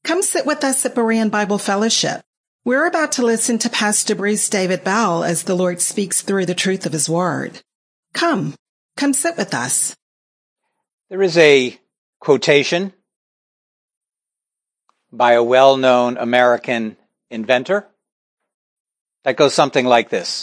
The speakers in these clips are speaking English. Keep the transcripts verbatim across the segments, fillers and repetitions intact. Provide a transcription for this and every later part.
Come sit with us at Berean Bible Fellowship. We're about to listen to Pastor Bruce David Bell as the Lord speaks through the truth of his word. Come, come sit with us. There is a quotation by a well-known American inventor that goes something like this.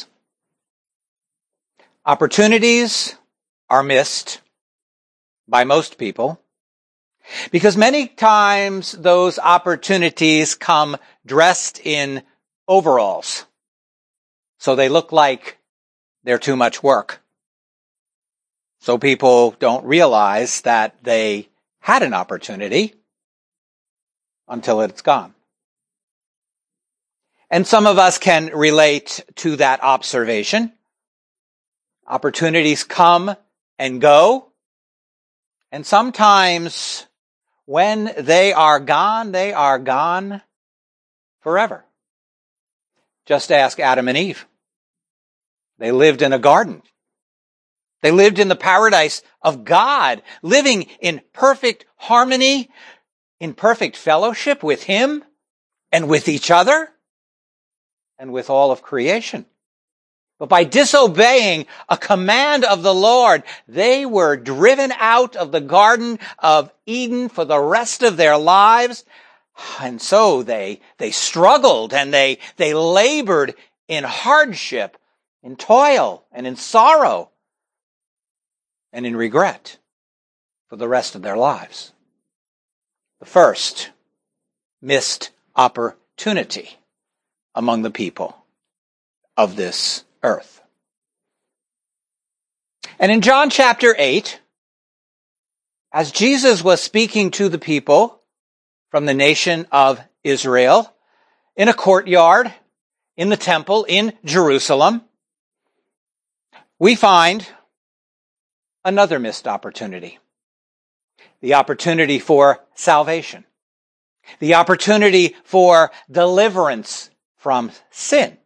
Opportunities are missed by most people because many times those opportunities come dressed in overalls, so they look like they're too much work. So people don't realize that they had an opportunity until it's gone. And some of us can relate to that observation. Opportunities come and go, and sometimes when they are gone, they are gone forever. Just ask Adam and Eve. They lived in a garden. They lived in the paradise of God, living in perfect harmony, in perfect fellowship with Him and with each other and with all of creation. But by disobeying a command of the Lord, they were driven out of the Garden of Eden for the rest of their lives. And so they, they struggled and they, they labored in hardship, in toil, and in sorrow, and in regret for the rest of their lives. The first missed opportunity among the people of this earth. And in John chapter eight, as Jesus was speaking to the people from the nation of Israel in a courtyard in the temple in Jerusalem, we find another missed opportunity. The opportunity for salvation. The opportunity for deliverance from sin.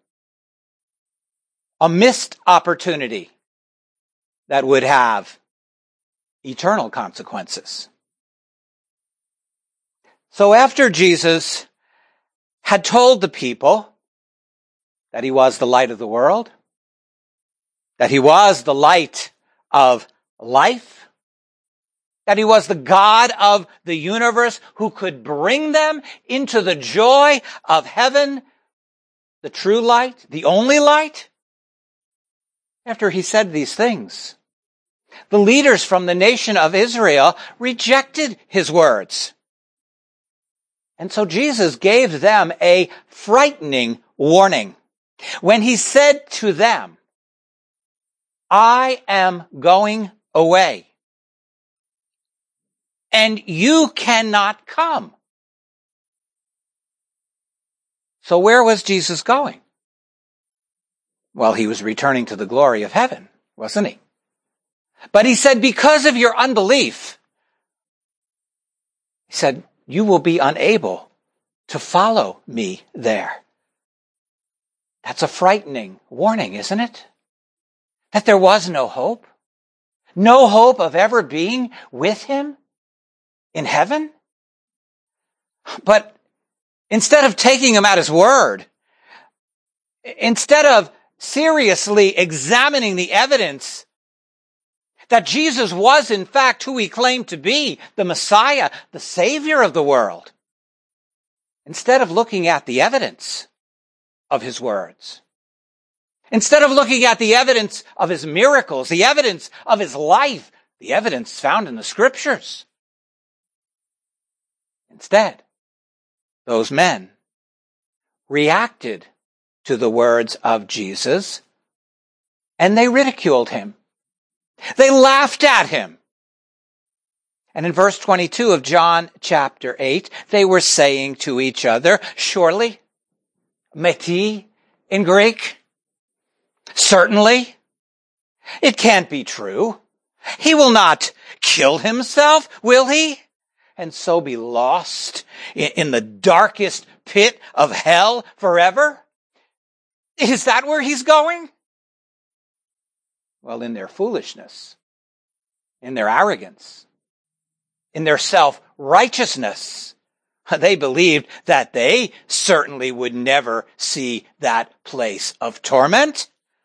A missed opportunity that would have eternal consequences. So after Jesus had told the people that He was the light of the world, that He was the light of life, that He was the God of the universe who could bring them into the joy of heaven, the true light, the only light. After He said these things, the leaders from the nation of Israel rejected His words. And so Jesus gave them a frightening warning when He said to them, I am going away, and you cannot come. So where was Jesus going? Well, He was returning to the glory of heaven, wasn't He? But He said, because of your unbelief, He said, you will be unable to follow me there. That's a frightening warning, isn't it? That there was no hope. No hope of ever being with Him in heaven. But instead of taking Him at His word, instead of seriously examining the evidence that Jesus was in fact who He claimed to be, the Messiah, the Savior of the world, instead of looking at the evidence of His words, instead of looking at the evidence of His miracles, the evidence of His life, the evidence found in the Scriptures, instead, those men reacted to the words of Jesus, and they ridiculed Him. They laughed at Him. And in verse twenty-two of John chapter eight, they were saying to each other, surely, meti in Greek, certainly, it can't be true. He will not kill himself, will he? And so be lost in the darkest pit of hell forever? Is that where He's going? Well, in their foolishness, in their arrogance, in their self-righteousness, They believed that they certainly would never see that place of torment.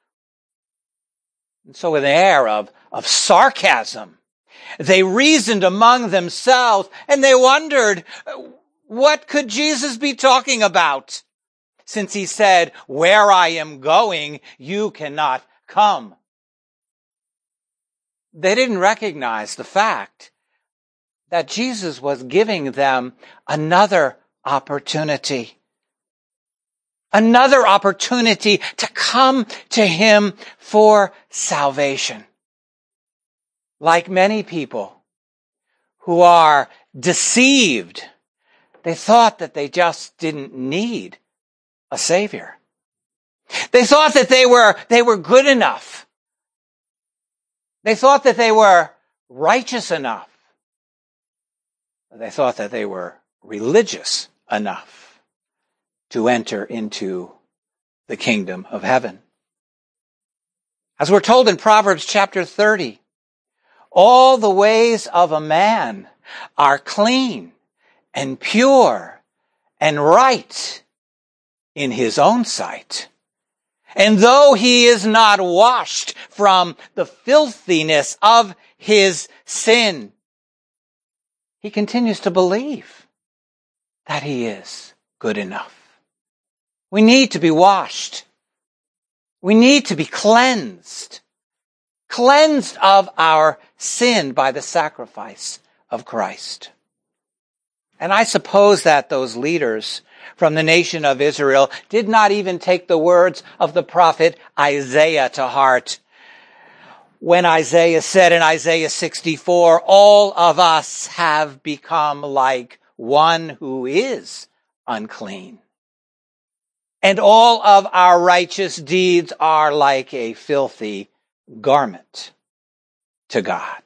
And so with an air of, of sarcasm, they reasoned among themselves and they wondered, what could Jesus be talking about? Since he said, where I am going, you cannot come. They didn't recognize the fact that Jesus was giving them another opportunity. Another opportunity to come to him for salvation. Like many people who are deceived, they thought that they just didn't need a Savior. They thought that they were, they were good enough. They thought that they were righteous enough. They thought that they were religious enough to enter into the kingdom of heaven. As we're told in Proverbs chapter thirty, all the ways of a man are clean and pure and right in his own sight. And though he is not washed from the filthiness of his sin, he continues to believe that he is good enough. We need to be washed. We need to be cleansed. Cleansed of our sin by the sacrifice of Christ. And I suppose that those leaders from the nation of Israel did not even take the words of the prophet Isaiah to heart. When Isaiah said in Isaiah sixty-four, all of us have become like one who is unclean. And all of our righteous deeds are like a filthy garment to God.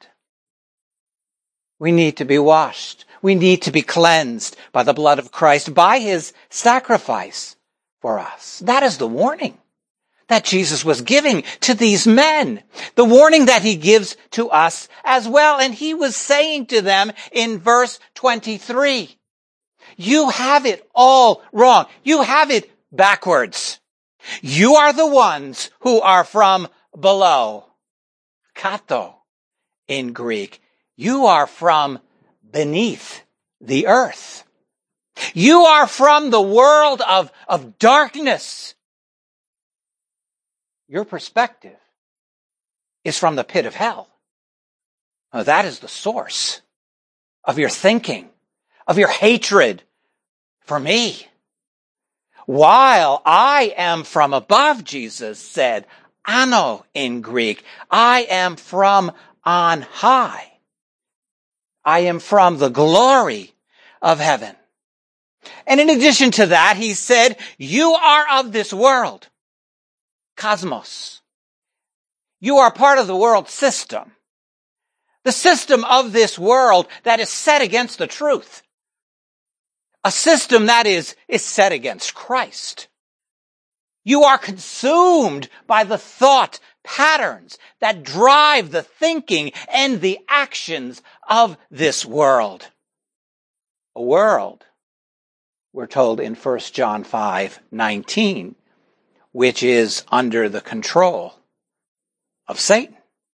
We need to be washed. We need to be cleansed by the blood of Christ, by his sacrifice for us. That is the warning that Jesus was giving to these men. The warning that he gives to us as well. And he was saying to them in verse twenty-three, you have it all wrong. You have it backwards. You are the ones who are from below. Kato in Greek. You are from beneath the earth. You are from the world of, of darkness. Your perspective is from the pit of hell. Now, that is the source of your thinking, of your hatred for me. While I am from above, Jesus said, ano in Greek, I am from on high. I am from the glory of heaven. And in addition to that, he said, you are of this world. Cosmos. You are part of the world system. The system of this world that is set against the truth. A system that is, is set against Christ. You are consumed by the thought patterns that drive the thinking and the actions of this world. A world, we're told in First John five nineteen, which is under the control of Satan.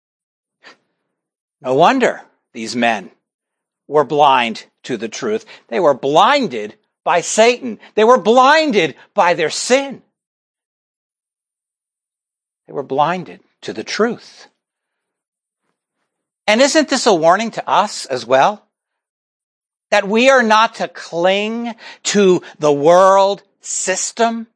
No wonder these men were blind to the truth. They were blinded by Satan. They were blinded by their sin. They were blinded to the truth. And isn't this a warning to us as well? That we are not to cling to the world system.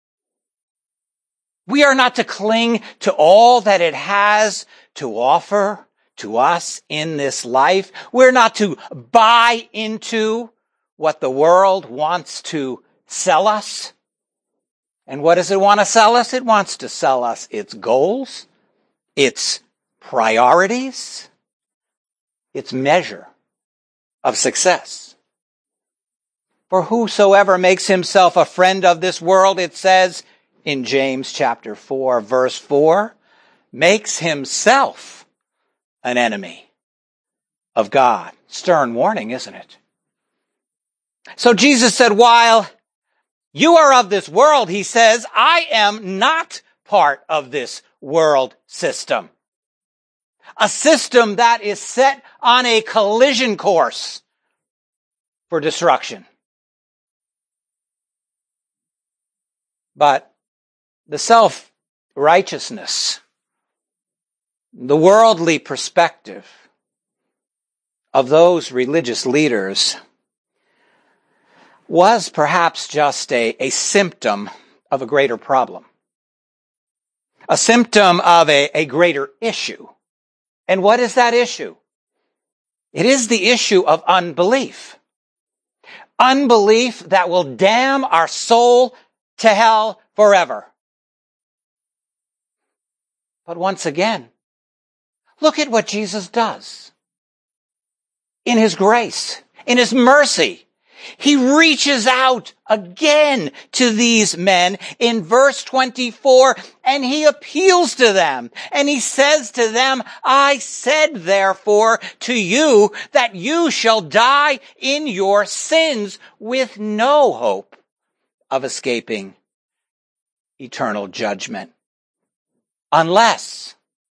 We are not to cling to all that it has to offer to us in this life. We're not to buy into what the world wants to sell us. And what does it want to sell us? It wants to sell us its goals, its priorities, its measure of success. For whosoever makes himself a friend of this world, it says in James chapter four, verse four, makes himself an enemy of God. Stern warning, isn't it? So Jesus said, while you are of this world, he says, I am not part of this world system. A system that is set on a collision course for destruction. But the self-righteousness, the worldly perspective of those religious leaders was perhaps just a, a symptom of a greater problem. A symptom of a, a greater issue. And what is that issue? It is the issue of unbelief. Unbelief that will damn our soul to hell forever. But once again, look at what Jesus does. In his grace, in his mercy, he reaches out again to these men in verse twenty-four, and he appeals to them. And he says to them, I said therefore to you that you shall die in your sins with no hope of escaping eternal judgment. Unless,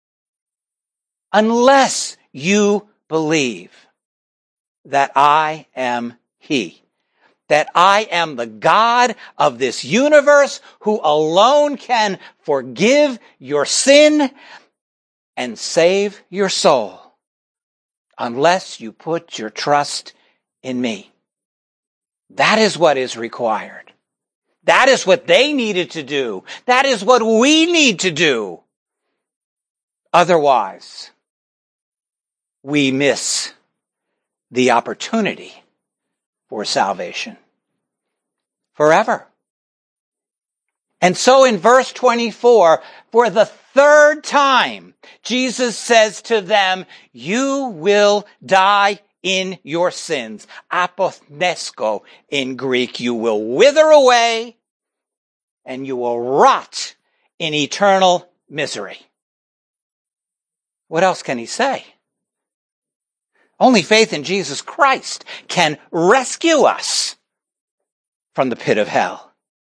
unless you believe that I am He, that I am the God of this universe who alone can forgive your sin and save your soul, unless you put your trust in me. That is what is required. That is what they needed to do. That is what we need to do. Otherwise, we miss the opportunity for salvation forever. And so in verse twenty-four, for the third time, Jesus says to them, you will die in your sins. Apothnesko in Greek. You will wither away and you will rot in eternal misery. What else can he say? Only faith in Jesus Christ can rescue us from the pit of hell.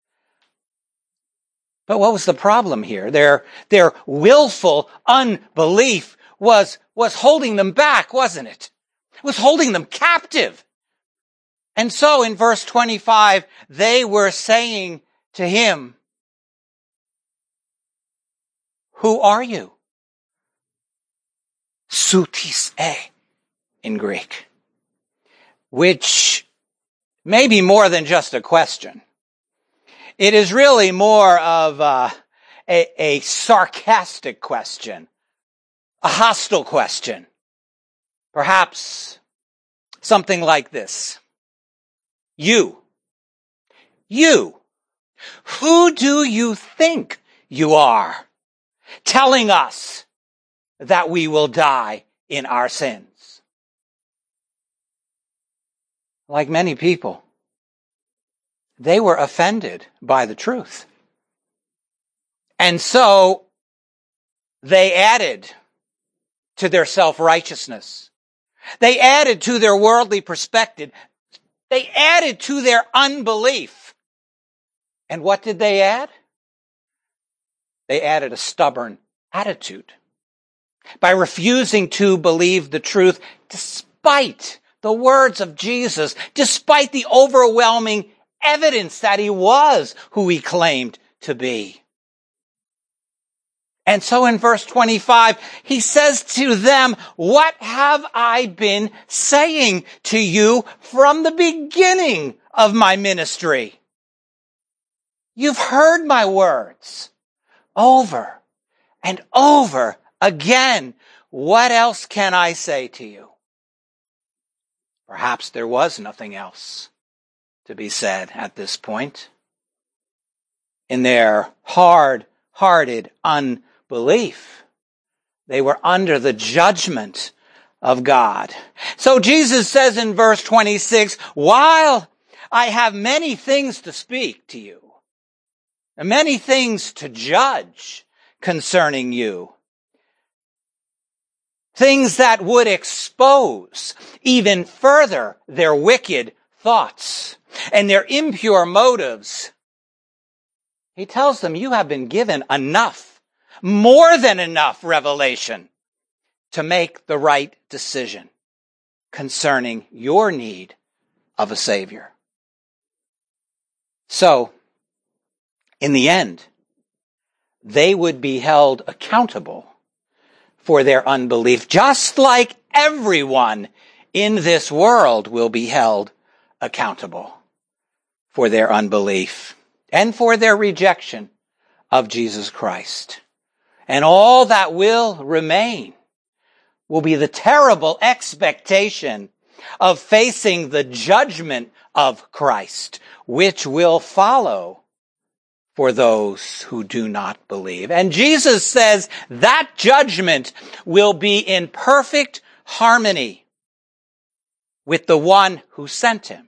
But what was the problem here? Their, their willful unbelief was, was holding them back, wasn't it? It was holding them captive. And so in verse twenty-five, they were saying to him, who are you? Soutis e in Greek, which may be more than just a question. It is really more of a, a, a sarcastic question, a hostile question. Perhaps something like this. You, you, who do you think you are, telling us that we will die in our sins? Like many people, they were offended by the truth. And so they added to their self-righteousness. They added to their worldly perspective. They added to their unbelief. And what did they add? They added a stubborn attitude by refusing to believe the truth despite the words of Jesus, despite the overwhelming evidence that he was who he claimed to be. And so in verse twenty-five, he says to them, what have I been saying to you from the beginning of my ministry? You've heard my words over and over again. What else can I say to you? Perhaps there was nothing else to be said at this point. In their hard-hearted unbelief, they were under the judgment of God. So Jesus says in verse twenty-six, while I have many things to speak to you, and many things to judge concerning you, things that would expose even further their wicked thoughts and their impure motives, he tells them, you have been given enough, more than enough revelation to make the right decision concerning your need of a Savior. So, in the end, they would be held accountable for their unbelief, just like everyone in this world will be held accountable for their unbelief and for their rejection of Jesus Christ. And all that will remain will be the terrible expectation of facing the judgment of Christ, which will follow for those who do not believe. And Jesus says that judgment will be in perfect harmony with the one who sent him.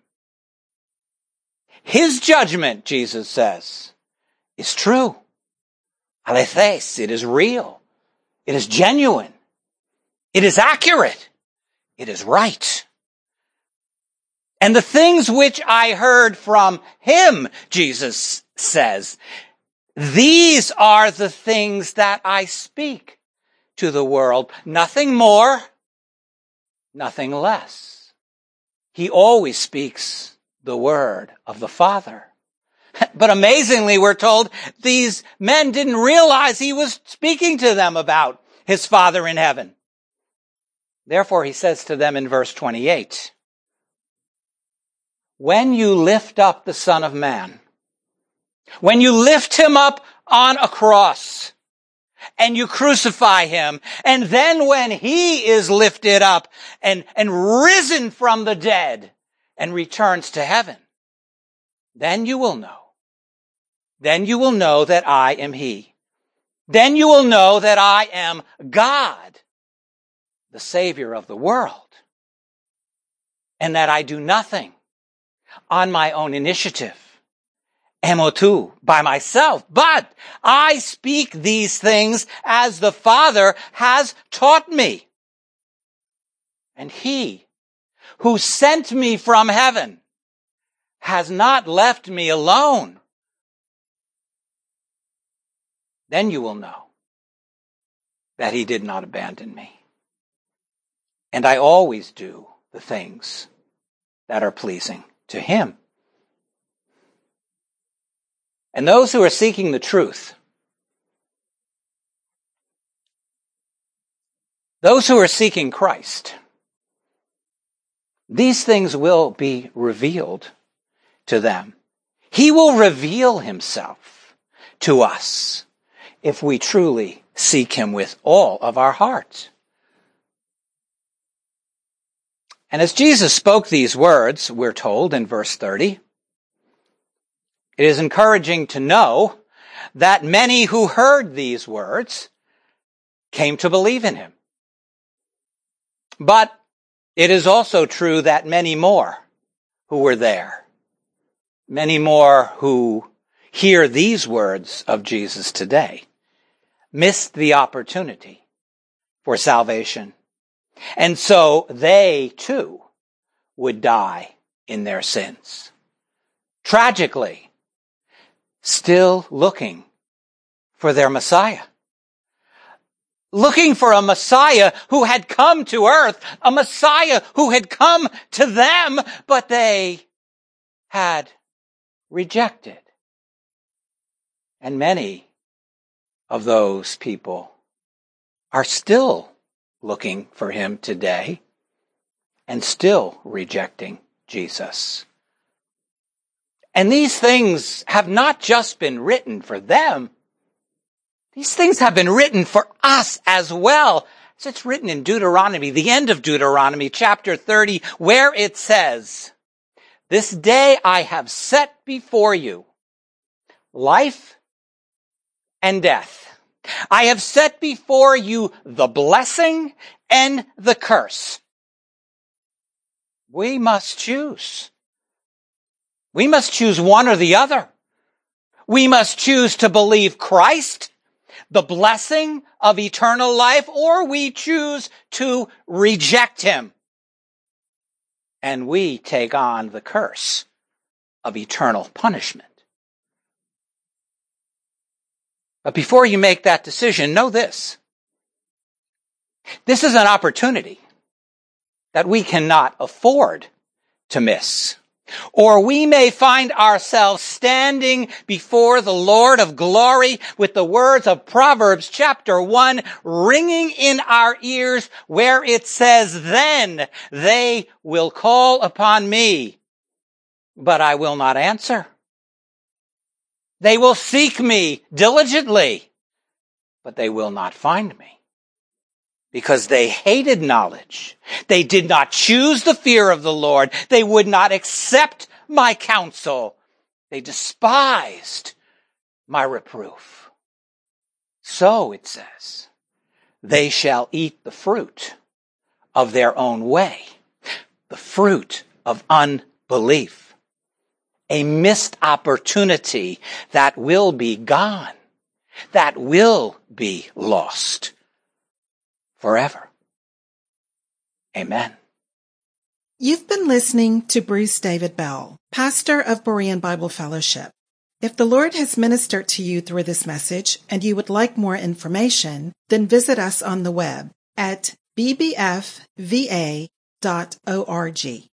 His judgment, Jesus says, is true. Aletheis, it is real. It is genuine. It is accurate. It is right. And the things which I heard from him, Jesus says, these are the things that I speak to the world. Nothing more, nothing less. He always speaks the word of the Father. But amazingly, we're told these men didn't realize he was speaking to them about his Father in heaven. Therefore, he says to them in verse twenty-eight, when you lift up the Son of Man, when you lift him up on a cross and you crucify him, and then when he is lifted up and, and risen from the dead and returns to heaven, then you will know. Then you will know that I am he. Then you will know that I am God, the Savior of the world, and that I do nothing on my own initiative, emotu, by myself, but I speak these things as the Father has taught me. And he who sent me from heaven has not left me alone. Then you will know that he did not abandon me. And I always do the things that are pleasing to him. And those who are seeking the truth, those who are seeking Christ, these things will be revealed to them. He will reveal himself to us if we truly seek him with all of our heart. And as Jesus spoke these words, we're told in verse thirty, it is encouraging to know that many who heard these words came to believe in him. But it is also true that many more who were there, many more who hear these words of Jesus today, missed the opportunity for salvation. And so they too would die in their sins. Tragically, still looking for their Messiah. Looking for a Messiah who had come to earth, a Messiah who had come to them, but they had rejected. And many of those people are still looking for him today and still rejecting Jesus. And these things have not just been written for them. These things have been written for us as well. As it's written in Deuteronomy, the end of Deuteronomy, chapter thirty, where it says, this day I have set before you life and death. I have set before you the blessing and the curse. We must choose. We must choose one or the other. We must choose to believe Christ, the blessing of eternal life, or we choose to reject him. and we take on the curse of eternal punishment. But before you make that decision, know this. This is an opportunity that we cannot afford to miss. Or we may find ourselves standing before the Lord of glory with the words of Proverbs chapter one ringing in our ears, where it says, "Then they will call upon me, but I will not answer. They will seek me diligently, but they will not find me. Because they hated knowledge. They did not choose the fear of the Lord. They would not accept my counsel. They despised my reproof. So, it says, they shall eat the fruit of their own way, the fruit of unbelief, a missed opportunity that will be gone, that will be lost forever. Amen. You've been listening to Bruce David Bell, pastor of Berean Bible Fellowship. If the Lord has ministered to you through this message and you would like more information, then visit us on the web at b b f v a dot org.